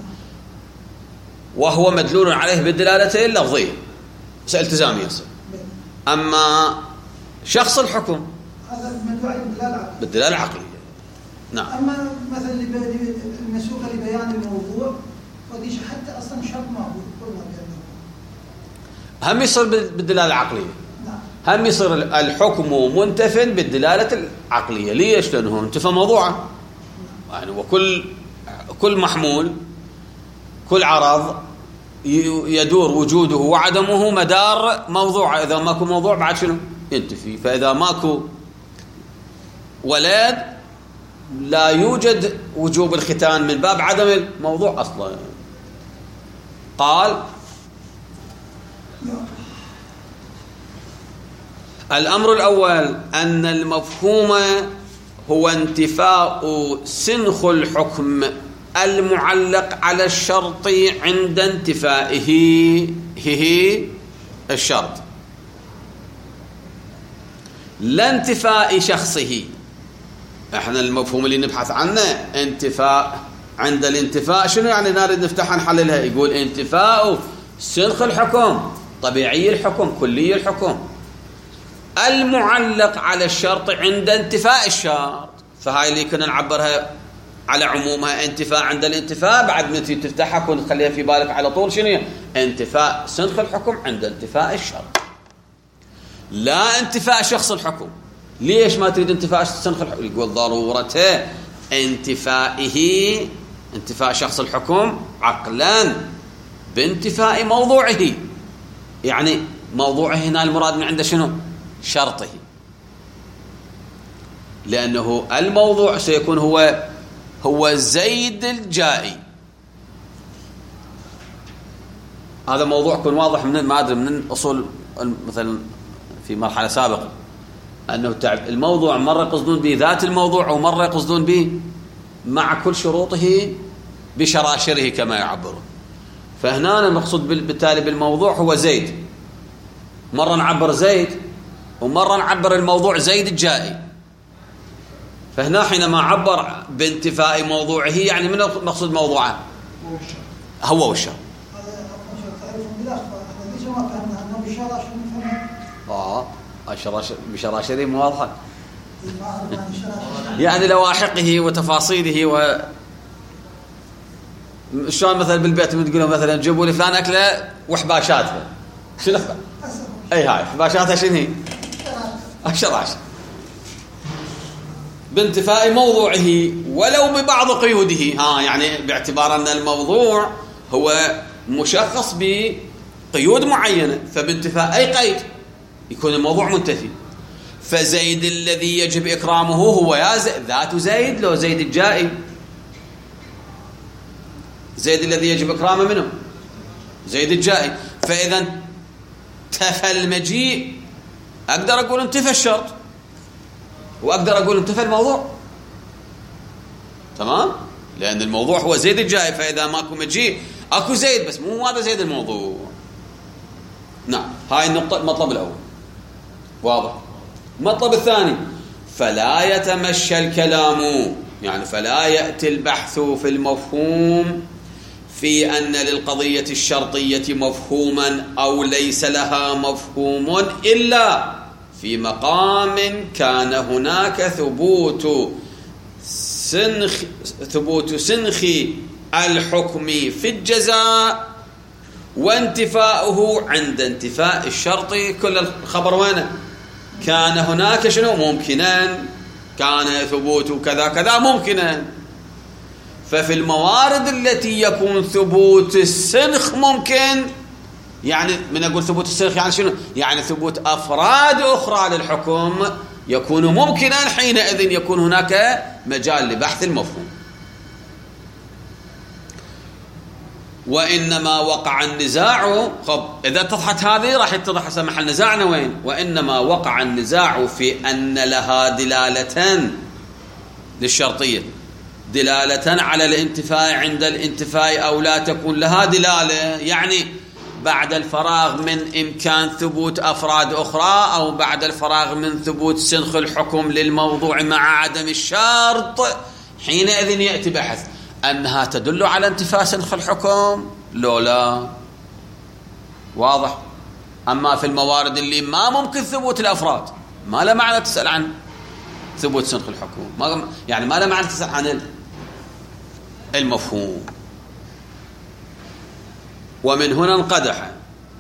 S1: وهو مدلول عليه بالدلالتين اللفظية التزامية يصير. أما شخص الحكم
S2: هذا مدلول عليه
S1: بالدلالة العقلية. نعم.
S2: أما مثلا المسوقة لبيان الموضوع وديش حتى أصلا شرط معقول كل ما بيانه
S1: هم يصير بالدلالة العقلية. هم يصير الحكم منتف بالدلالة العقلية. ليش؟ لأنه انتفى موضوعه يعني، وكل محمول كل عرض يدور وجوده وعدمه مدار موضوع. إذا ماكو موضوع بعد شنو؟ ينتفي. فإذا ماكو ولد لا يوجد وجوب الختان من باب عدم الموضوع أصلا. قال الأمر الأول أن المفهوم هو انتفاء سنخ الحكم المعلق على الشرط عند انتفائه الشرط، لا انتفاء شخصه. احنا المفهوم اللي نبحث عنه انتفاء. عند الانتفاء شنو يعني؟ نريد نفتحها نحللها. يقول انتفاء سنخ الحكم، طبيعي الحكم، كلي الحكم، المعلق على الشرط عند انتفاء الشرط. فهاي اللي كنا نعبرها على عمومها انتفاء عند الانتفاء. بعد ما تفتحها كنت تخليها في بالك على طول شنو؟ انتفاء سنخ الحكم عند انتفاء الشرط، لا انتفاء شخص الحكم. ليش ما تريد انتفاء سنخ الحكم؟ يقول ضرورته انتفائه، انتفاء شخص الحكم عقلا بانتفاء موضوعه. يعني موضوعه هنا المراد من عنده شنو؟ شرطه، لأنه الموضوع سيكون هو زيد الجائي. هذا موضوع يكون واضح من ما أدري من أصول مثلا في مرحلة سابقة، أنه الموضوع مرة يقصدون به ذات الموضوع ومرة يقصدون به مع كل شروطه بشراشره كما يعبرون. فهنا المقصود بالتالي بالموضوع هو زيد. مرة نعبر زيد ومرة نعبر الموضوع زيد الجائي. فهنا حينما عبر بانتفاء موضوعه يعني من المقصود موضوعه هو والشر. بشراشره واضحة يعني لواحقه وتفاصيله شلون مثلا بالبيت تقول مثلا جيبوا لي فلان أكله وحباشاتها. شنو أي هاي حباشاتها شنو هي؟ الشراش. بانتفاء موضوعه ولو ببعض قيوده. يعني باعتبار أن الموضوع هو مشخص بقيود معينة، فبانتفاء أي قيد يكون الموضوع منتفي. فزيد الذي يجب إكرامه هو يا ذات زيد لو زيد الجائي. زيد الذي يجب إكرامه منه زيد الجائي. فإذا انتفى المجيء أقدر أقول انتفى الشرط، وأقدر أقول انتفى الموضوع. تمام؟ لأن الموضوع هو زيد الجائي. فإذا ماكو مجيء أكو زيد بس مو هذا زيد الموضوع. نعم، هاي النقطة المطلب الأول واضح. المطلب الثاني فلا يتمشى الكلام، يعني فلا يأتي البحث في المفهوم في أن للقضية الشرطية مفهوما أو ليس لها مفهوم إلا في مقام كان هناك ثبوت سنخ الحكم في الجزاء وانتفاؤه عند انتفاء الشرط. كل الخبر وينه؟ كان هناك شنو ممكنا، كان ثبوت كذا كذا ممكنا. ففي الموارد التي يكون ثبوت السنخ ممكن، يعني من أقول ثبوت السنخ يعني شنو؟ يعني ثبوت أفراد أخرى للحكم يكون ممكنا، حينئذ يكون هناك مجال لبحث المفهوم. وإنما وقع النزاع، إذا اتضحت هذه راح يتضح هسه محل نزاعنا وين. وإنما وقع النزاع في أن لها دلالة للشرطية، دلالة على الانتفاء عند الانتفاء أو لا تكون لها دلالة، يعني بعد الفراغ من إمكان ثبوت أفراد أخرى أو بعد الفراغ من ثبوت سنخ الحكم للموضوع مع عدم الشرط، حينئذ يأتي بحث أنها تدل على انتفاء سنخ الحكم لو لا. واضح؟ أما في الموارد اللي ما ممكن ثبوت الأفراد ما له معنى تسأل عن ثبوت سنخ الحكم، يعني ما له معنى تسأل عن المفهوم. ومن هنا انقدح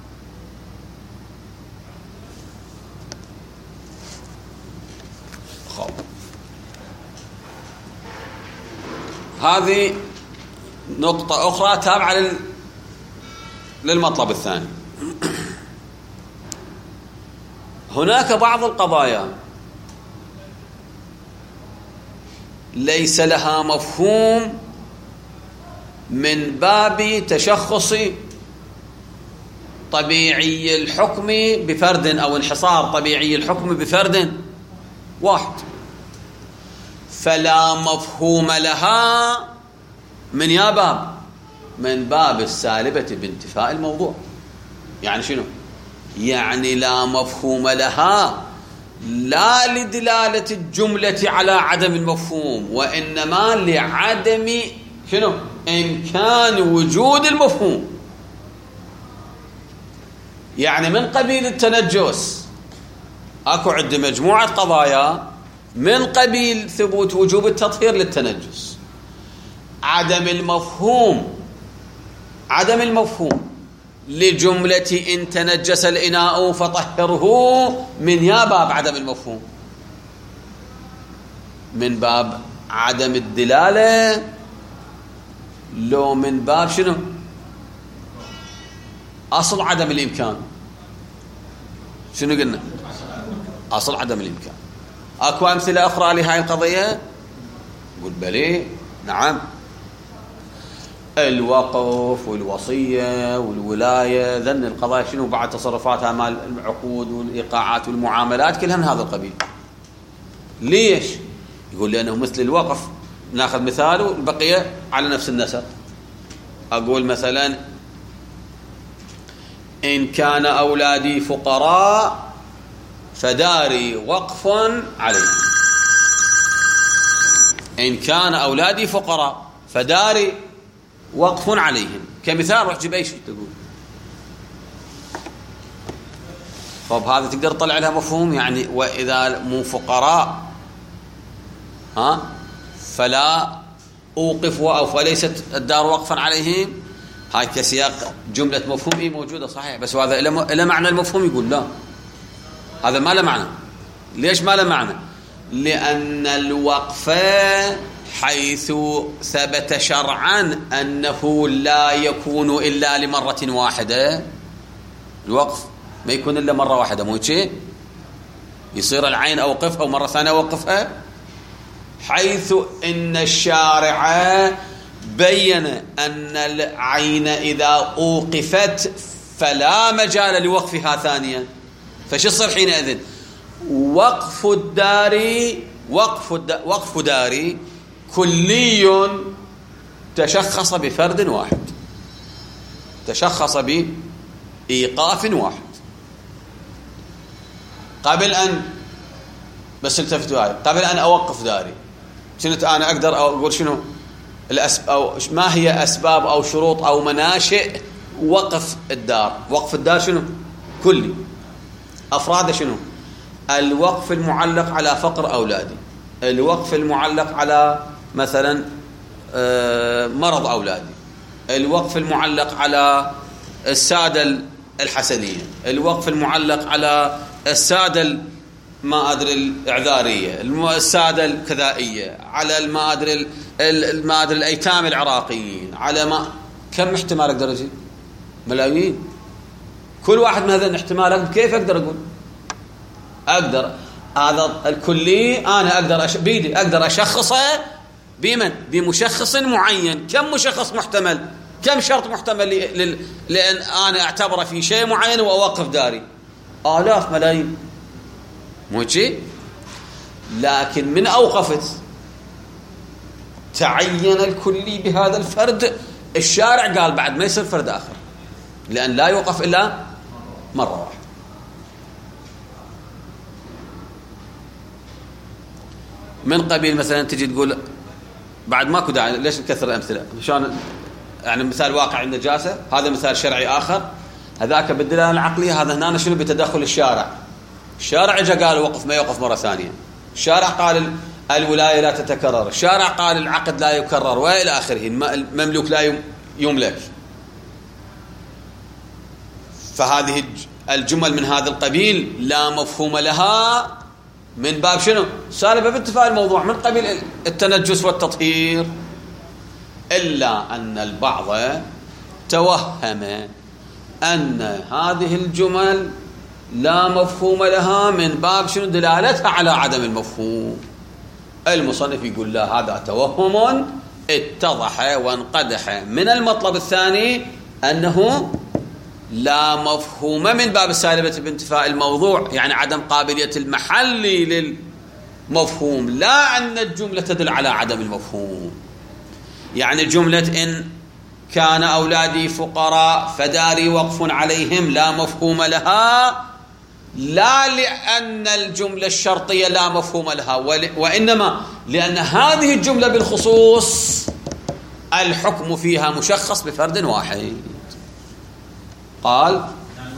S1: هذه نقطة أخرى تابعة للمطلب الثاني. هناك بعض القضايا ليس لها مفهوم من باب تشخص طبيعي الحكم بفرد أو انحصار طبيعي الحكم بفرد واحد، فلا مفهوم لها من يا باب، من باب السالبة بانتفاء الموضوع. يعني شنو؟ يعني لا مفهوم لها لا لدلالة الجملة على عدم المفهوم، وإنما لعدم شنو؟ إمكان وجود المفهوم. يعني من قبيل التنجس أكو عند مجموعة قضايا من قبيل ثبوت وجوب التطهير للتنجس، عدم المفهوم لجملة إن تنجس الإناء فطهره، من يا باب عدم المفهوم، من باب عدم الدلالة لو من باب شنو؟ أصل عدم الإمكان. شنو قلنا؟ أصل عدم الإمكان. أكو أمثلة أخرى لهذه القضية؟ قل بلي نعم، الوقف والوصية والولاية، ذن القضايا شنو بعد تصرفاتها مال العقود والإيقاعات والمعاملات كلها من هذا القبيل. ليش؟ يقول لأنه مثل الوقف، ناخذ مثال والبقية على نفس النسق. أقول مثلا إن كان أولادي فقراء فداري وقف عليهم. إن كان أولادي فقراء فداري وقف عليهم كمثال. روح جيب أي شيء تقول. طب هذا تقدر تطلع لها مفهوم؟ يعني وإذا مو فقراء فلا أوقفوا أو فليست الدار وقفا عليهم، هاي كسياق جملة مفهوم إيه موجودة صحيح، بس هذا إلى معنى المفهوم يقول لا، هذا ما له معنى. ليش ما له معنى؟ لأن الوقف حيث ثبت شرعا أنه لا يكون إلا لمرة واحدة، الوقف ما يكون إلا مرة واحدة، مو شيء يصير العين أوقفها ومرة ثانية أوقفها، حيث إن الشارع بين أن العين إذا أوقفت فلا مجال لوقفها ثانيا. فش يصير حينئذ؟ وقف داري كلي تشخص بفرد واحد، تشخص بإيقاف واحد. قبل أن بس التفتوا هاي، قبل أن أوقف داري كنت أنا أقدر أقول شنو أو ما هي أسباب أو شروط أو مناشئ وقف الدار؟ وقف الدار شنو؟ كلي. أفراد شنو؟ الوقف المعلق على فقر أولادي، الوقف المعلق على مثلا مرض أولادي، الوقف المعلق على السادة الحسنية، الوقف المعلق على السادة المآدر الإعذارية، السادة الكذائية، على المآدر الأيتام العراقيين، على ما كم احتمال أقدر أجيب؟ ملايين. كل واحد من هذا الاحتمالات كيف أقدر أقول؟ أقدر هذا الكلي أنا أقدر بيدي أقدر أشخصه بمن؟ بمشخص معين. كم مشخص محتمل؟ كم شرط محتمل لأن أنا أعتبره في شيء معين وأوقف داري؟ آلاف ملايين، مو شيء. لكن من أوقفت تعين الكلي بهذا الفرد، الشارع قال بعد ما يصير فرد آخر، لأن لا يوقف إلا مرة واحدة. من قبيل مثلا تجي تقول بعد ماكو داعي، ليش نكثر الأمثلة؟ شلون يعني مثال واقع النجاسة، هذا مثال شرعي آخر، هذاك بالدلالة العقلية، هذا هنا شنو؟ بتدخل الشارع. الشارع اجى قال وقف، ما يوقف مرة ثانية. الشارع قال الولاية لا تتكرر، الشارع قال العقد لا يكرر، وإلى آخره، المملوك لا يملك. فهذه الجمل من هذا القبيل لا مفهوم لها من باب شنو؟ سالبة باتفاق الموضوع من قبيل التنجس والتطهير، إلا أن البعض توهم أن هذه الجمل لا مفهوم لها من باب شنو؟ دلالتها على عدم المفهوم. المصنف يقول لا، هذا توهم اتضح وانقدح من المطلب الثاني أنه لا مفهوم من باب السالبة بانتفاء الموضوع، يعني عدم قابلية المحل للمفهوم، لا أن الجملة تدل على عدم المفهوم. يعني جملة إن كان أولادي فقراء فداري وقف عليهم لا مفهوم لها، لا لأن الجملة الشرطية لا مفهوم لها، وإنما لأن هذه الجملة بالخصوص الحكم فيها مشخص بفرد واحد. قال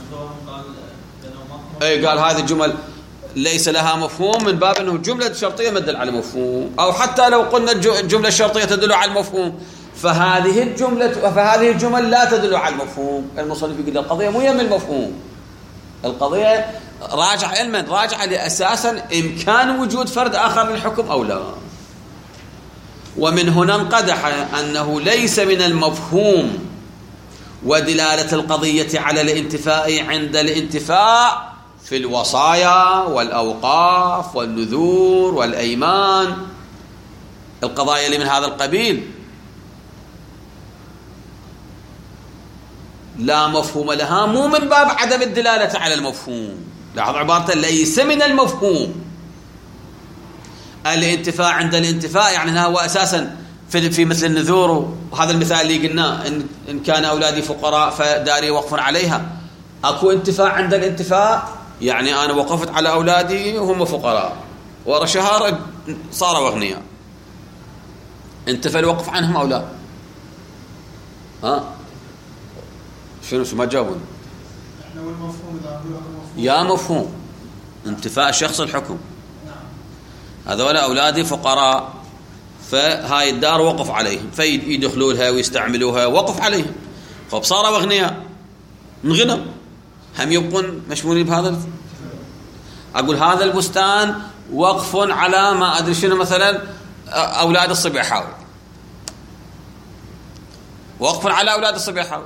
S1: قال هذه الجمل ليس لها مفهوم من باب أنه جملة شرطية ما تدل على مفهوم، أو حتى لو قلنا الجملة الشرطية تدل على المفهوم فهذه الجمل لا تدل على المفهوم. المصنف يقول القضية مو يم المفهوم، القضية راجع علما، راجع لأساسا إمكان وجود فرد آخر للحكم أو لا. ومن هنا انقدح أنه ليس من المفهوم ودلالة القضية على الانتفاء عند الانتفاء في الوصايا والأوقاف والنذور والأيمان، القضايا اللي من هذا القبيل لا مفهوم لها، مو من باب عدم الدلالة على المفهوم. لاحظ عبارته ليس من المفهوم الانتفاء عند الانتفاء، يعني هو أساسا في مثل النذور، وهذا المثال اللي قلناه إن كان أولادي فقراء فداري وقف عليها، أكو انتفاء عند الانتفاء، يعني أنا وقفت على أولادي وهم فقراء ورا شهر صاروا أغنياء، انتفى الوقف عنهم أو لا؟ شنو ما جاوبون؟ يا مفهوم انتفاء شخص الحكم، هذول أولادي فقراء فهاي الدار وقف عليهم فيدخلوا لها ويستعملوها، وقف عليهم فبصاروا أغنياء، انغنوا، هم يبقون مشمولين بهذا. أقول هذا البستان وقف على ما أدري شنو، مثلا أولاد الصبيحاوي، وقف على أولاد الصبيحاوي.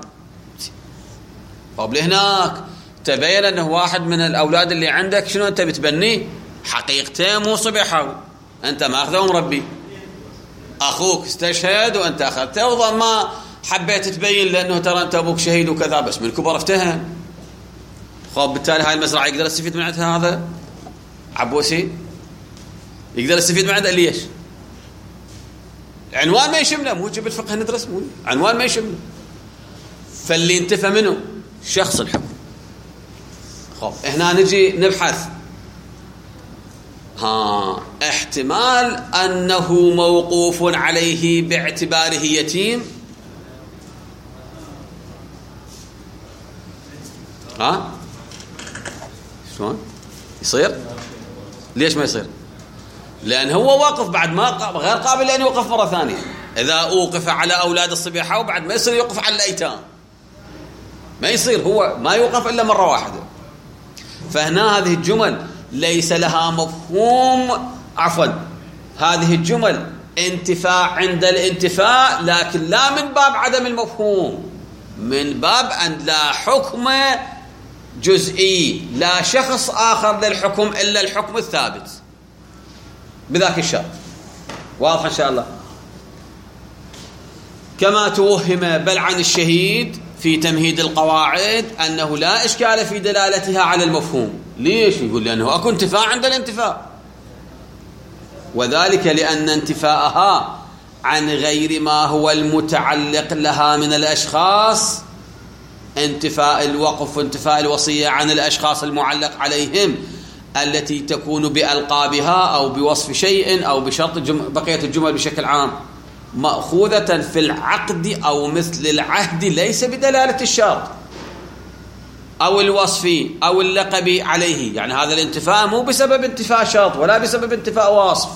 S1: طب هناك تبين أنه واحد من الأولاد اللي عندك شنو أنت بتبنيه حقيقته مو صبيحاوي، أنت ماخذه ومربي، أخوك استشهد وأنت أخذته، وظل ما حبيت تبين لأنه ترى أنت أبوك شهيد وكذا، بس من كبر افتهم. خب بالتالي هاي المزرعة يقدر يستفيد من عندها هذا عبوسي؟ يقدر يستفيد من عندها ليش؟ عنوان ما يشمله، مو جيب الفقه ندرس، مو عنوان ما يشمله. فاللي انتفى منه شخص الحكم. خب هنا نجي نبحث احتمال أنه موقوف عليه باعتباره يتيم، شلون يصير؟ ليش ما يصير؟ لأن هو واقف بعد ما غير قابل لأن يوقف مرة ثانية. إذا أوقف على أولاد الصبيحة وبعد ما يصير يوقف على الأيتام، ما يصير، هو ما يوقف إلا مرة واحدة. فهنا هذه الجمل ليس لها مفهوم، عفوا، هذه الجمل انتفاء عند الانتفاء، لكن لا من باب عدم المفهوم، من باب أن لا حكم جزئي، لا شخص آخر للحكم إلا الحكم الثابت بذاك الشرط. واضح إن شاء الله؟ كما توهم بل عن الشهيد في تمهيد القواعد أنه لا إشكال في دلالتها على المفهوم. ليش؟ يقول لأنه أكو انتفاء عند الانتفاء، وذلك لأن انتفاءها عن غير ما هو المتعلق لها من الأشخاص، انتفاء الوقف وانتفاء الوصية عن الأشخاص المعلق عليهم التي تكون بألقابها أو بوصف شيء أو بشرط بقية الجمل بشكل عام، مأخوذة في العقد أو مثل العهد، ليس بدلالة الشرط أو الوصف أو اللقب عليه. يعني هذا الانتفاء مو بسبب انتفاء شرط ولا بسبب انتفاء وصف،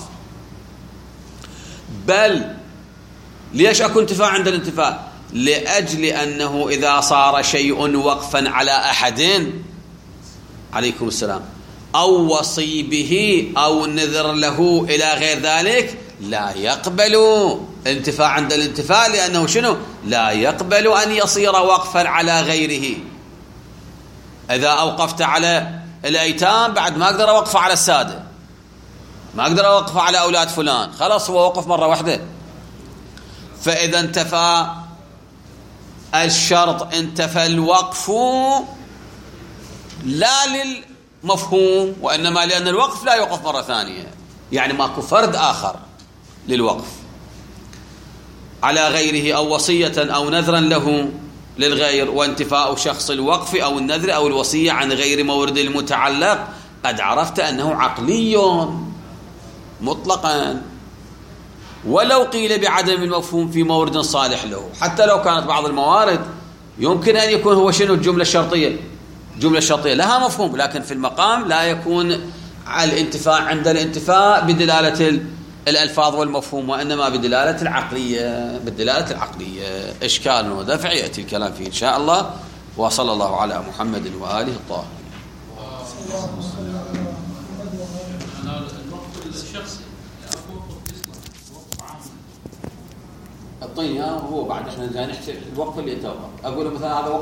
S1: بل ليش أكو انتفاء عند الانتفاء؟ لأجل أنه إذا صار شيء وقفا على أحد، عليكم السلام، أو وصي به أو نذر له إلى غير ذلك، لا يقبل انتفاء عند الانتفاء، لأنه شنو؟ لا يقبل أن يصير وقفا على غيره. إذا أوقفت على الأيتام بعد ما أقدر أوقف على السادة، ما أقدر أوقف على أولاد فلان، خلاص هو وقف مرة واحدة. فإذا انتفى الشرط انتفى الوقف لا للمفهوم، وإنما لأن الوقف لا يوقف مرة ثانية، يعني ماكو فرد آخر للوقف على غيره أو وصية أو نذرا له للغير. وانتفاء شخص الوقف أو النذر أو الوصية عن غير مورد المتعلق قد عرفت أنه عقلي مطلقا، ولو قيل بعدم المفهوم في مورد صالح له، حتى لو كانت بعض الموارد يمكن أن يكون هو شنو الجملة الشرطية، الجملة الشرطية لها مفهوم، لكن في المقام لا يكون الانتفاء عند الانتفاء بدلالة الألفاظ والمفهوم، وإنما بدلالة العقلية، بالدلالة العقلية. إشكال ودفع يأتي الكلام فيه إن شاء الله. وصلى الله على محمد وآله الطاهرين. الطين هو بعد احنا جاي نحكي الوقف اللي توقف، اقول مثلا هذا